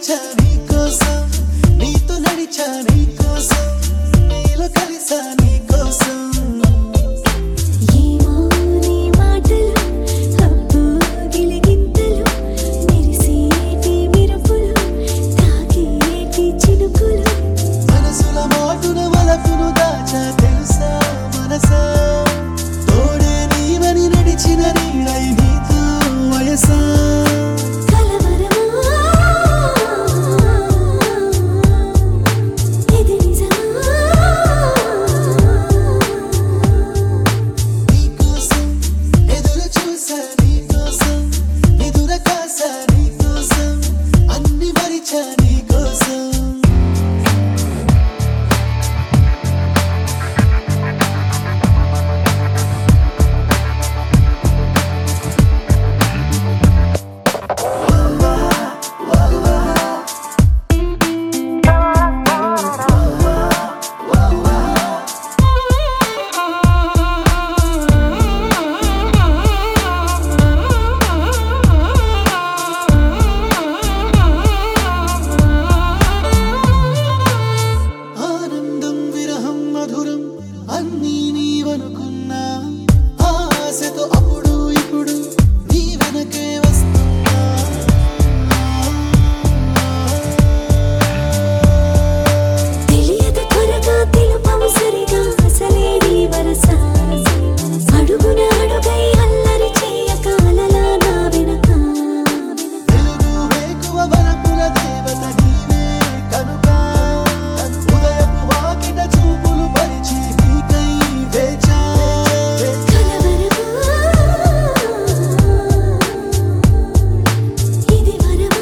వచ్చా నీ కోసం నీతో నడిచా నీ కోసం నీలో కలిసా నీ కోసం మనసుల మాటున వలపును దాచా తెలుసా మనసా తోడే నీవని నడిచిన నీడై నీతో వయసా అన్నీ నీవనుకున్నా ఆశతో అప్పుడు ఇప్పుడు నీ వెనకే వస్తున్నా తెలియదు త్వరగా తెలుపవు సరిగా అసలే నీ వరస అడుగున అడుగై అల్లరి చేయక అలలా నా వెనక వెలుగు వేకువ వరపుల దేవత నీవే కనుక ఉదయపు వాకిట చూపులు పరిచి నీకై వేచా ఇది వరమా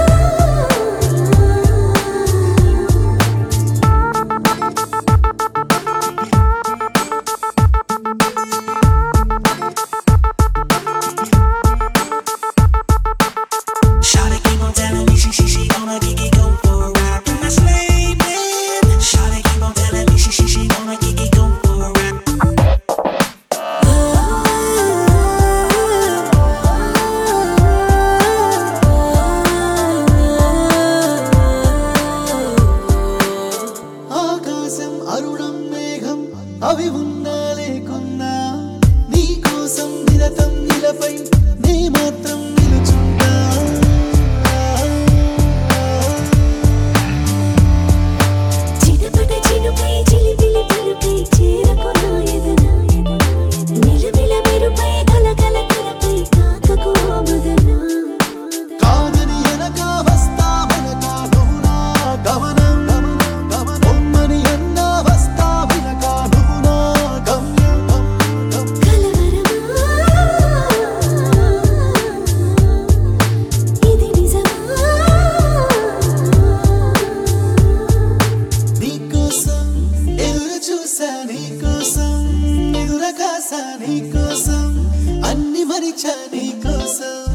Shawty keep on telling me she gonna go for a ride with my sleigh man. Shawty keep on telling me she gonna go for a ride. ఆకాశం అరుణం మేఘం అవి ఉన్నా లేకున్నా నీ కోసం నిరతం నిలపై నీ మాత్రం నిలుచుంటా చిటపట చినుకై చిలిపిలి పలుకై చేరకున్నా ఎదనా నిలమిల మెరుపై కలకల కలపై కాకకు మదనా కాదని ఎనక వస్తా వెనక నువ్వు నా గమనం బొమ్మని ఎన్నా వస్తా వెనక నువ్వు నా గమ్యం కలవరమా ఇది నిజమా నీకోసం ఎదురు చూసా నీకోసం ఎదుర కాసా నీకోసం అన్ని మరిచా నీకోసం